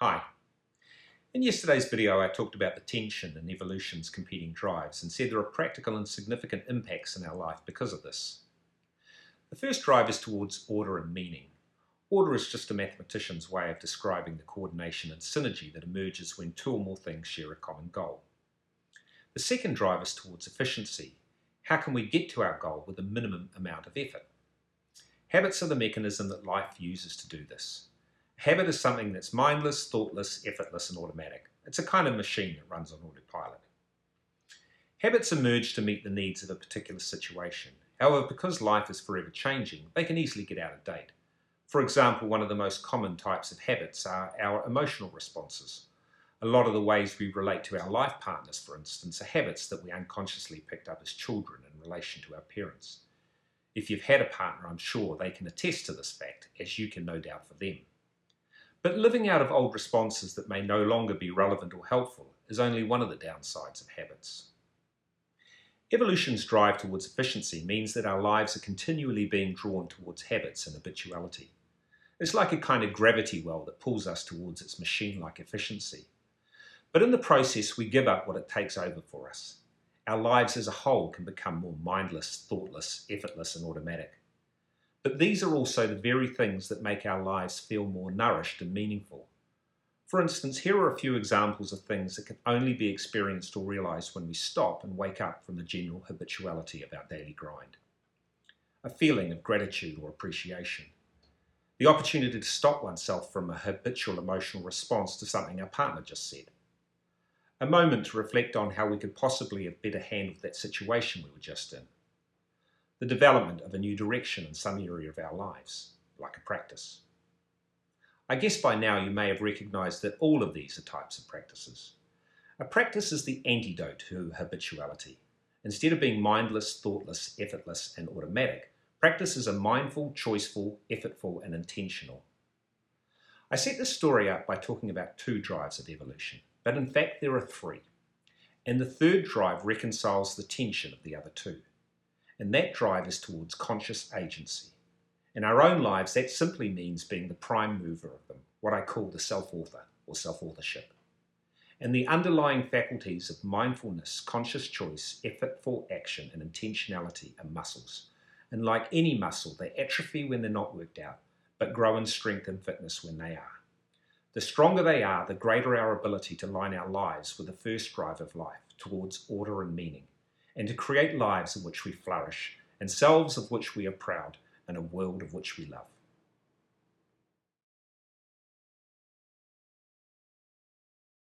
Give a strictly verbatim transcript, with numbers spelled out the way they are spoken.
Hi. In yesterday's video I talked about the tension in evolution's competing drives and said there are practical and significant impacts in our life because of this. The first drive is towards order and meaning. Order is just a mathematician's way of describing the coordination and synergy that emerges when two or more things share a common goal. The second drive is towards efficiency. How can we get to our goal with a minimum amount of effort? Habits are the mechanism that life uses to do this. A habit is something that's mindless, thoughtless, effortless, and automatic. It's a kind of machine that runs on autopilot. Habits emerge to meet the needs of a particular situation. However, because life is forever changing, they can easily get out of date. For example, one of the most common types of habits are our emotional responses. A lot of the ways we relate to our life partners, for instance, are habits that we unconsciously picked up as children in relation to our parents. If you've had a partner, I'm sure they can attest to this fact, as you can no doubt for them. But living out of old responses that may no longer be relevant or helpful is only one of the downsides of habits. Evolution's drive towards efficiency means that our lives are continually being drawn towards habits and habituality. It's like a kind of gravity well that pulls us towards its machine-like efficiency. But in the process, we give up what it takes over for us. Our lives as a whole can become more mindless, thoughtless, effortless, and automatic. But these are also the very things that make our lives feel more nourished and meaningful. For instance, here are a few examples of things that can only be experienced or realized when we stop and wake up from the general habituality of our daily grind. A feeling of gratitude or appreciation. The opportunity to stop oneself from a habitual emotional response to something our partner just said. A moment to reflect on how we could possibly have better handled that situation we were just in. The development of a new direction in some area of our lives, like a practice. I guess by now you may have recognized that all of these are types of practices. A practice is the antidote to habituality. Instead of being mindless, thoughtless, effortless, and automatic, practices are mindful, choiceful, effortful, and intentional. I set this story up by talking about two drives of evolution, but in fact there are three. And the third drive reconciles the tension of the other two. And that drive is towards conscious agency. In our own lives, that simply means being the prime mover of them, what I call the self-author or self-authorship. And the underlying faculties of mindfulness, conscious choice, effortful action, and intentionality are muscles. And like any muscle, they atrophy when they're not worked out, but grow in strength and fitness when they are. The stronger they are, the greater our ability to line our lives with the first drive of life, towards order and meaning, and to create lives in which we flourish, and selves of which we are proud, and a world of which we love.